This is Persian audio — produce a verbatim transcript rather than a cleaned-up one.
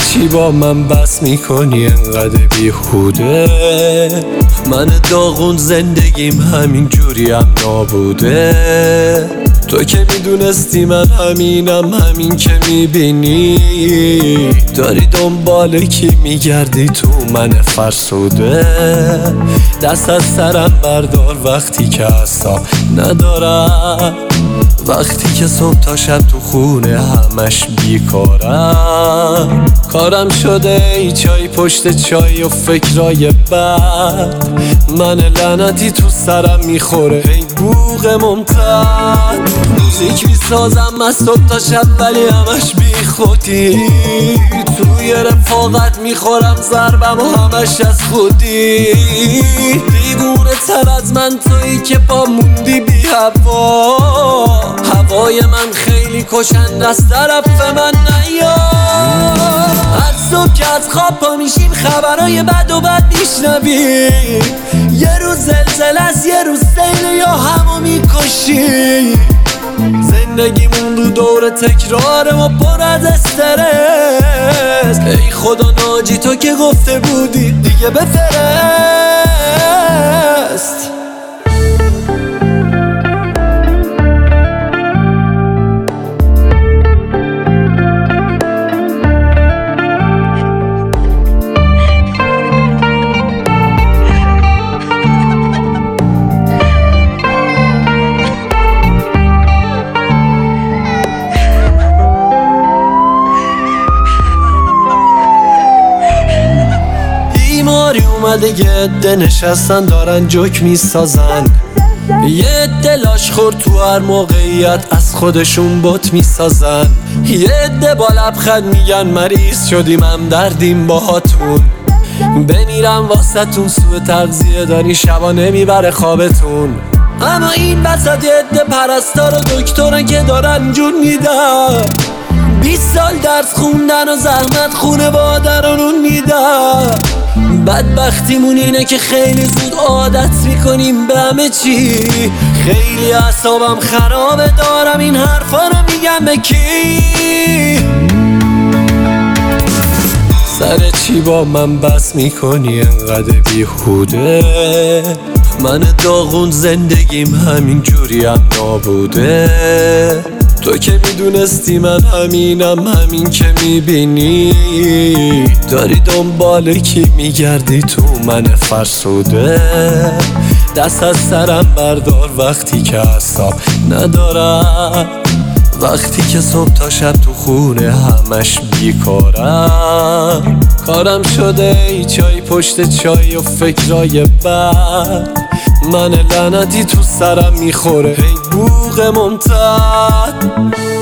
چی با من بس میکنی انقدر بیهوده؟ من داغون زندگیم همین جوری هم نابوده. تو که میدونستی من همینم، همین که میبینی داری دنبال کی میگردی تو من فرسوده. دست از سرم بردار وقتی که اصلا ندارم، وقتی که صبح تا شب تو خونه همش بیکارم. کارم شده ای چای پشت چای و فکرای بد، من لعنتی تو سرم میخوره ای بوق ممتد. موزیک میسازم از صبح تا شب ولی همش بی خودی، توی رفاقت میخورم ضربم و همش از خودی. دیوونه تر از من تویی که با موندی بی هوا، هوای من خیلی کشنده از طرف من نیا. هر صبح که از خواب پا میشیم خبرای بد و بد میشنوی، یه روز زلزله است یه روز سیل یا همو میکشی. زندگیمون رو دور تکراره و پر از استرس، ای خدا ناجی تو که گفته بودی دیگه بفرست. اومده یه عده نشستن دارن جوک میسازن، یه عده لاش خورد تو هر موقعیت از خودشون بت میسازن، یه عده با لبخند میگن مریض شدیم هم دردیم باهاتون. بمیرم واسهتون سوء تغذیه داری شبا نمیبره خوابتون. اما این وسط یه عده پرستار و دکترن که دارن جون میدن، بیست سال درس خوندن و زحمت خونه بادرانون میدن. بدبختیمون اینه که خیلی زود عادت میکنیم به همه چی. خیلی اعصابم خرابه دارم این حرفا رو میگم به کی؟ سر چی با من بس میکنی انقدر بیهوده؟ من داغون زندگیم همین جوری هم نابوده. تو که میدونستی من همینم، همین که میبینی داری دنبال کی میگردی تو من فرسوده. دست از سرم بردار وقتی که اصلا ندارم، وقتی که صبح تا شب تو خونه همش بیکارم. کارم شده ای چای پشت چای و فکرای بد، من لعنتی تو سرم میخوره ای بوق ممتد.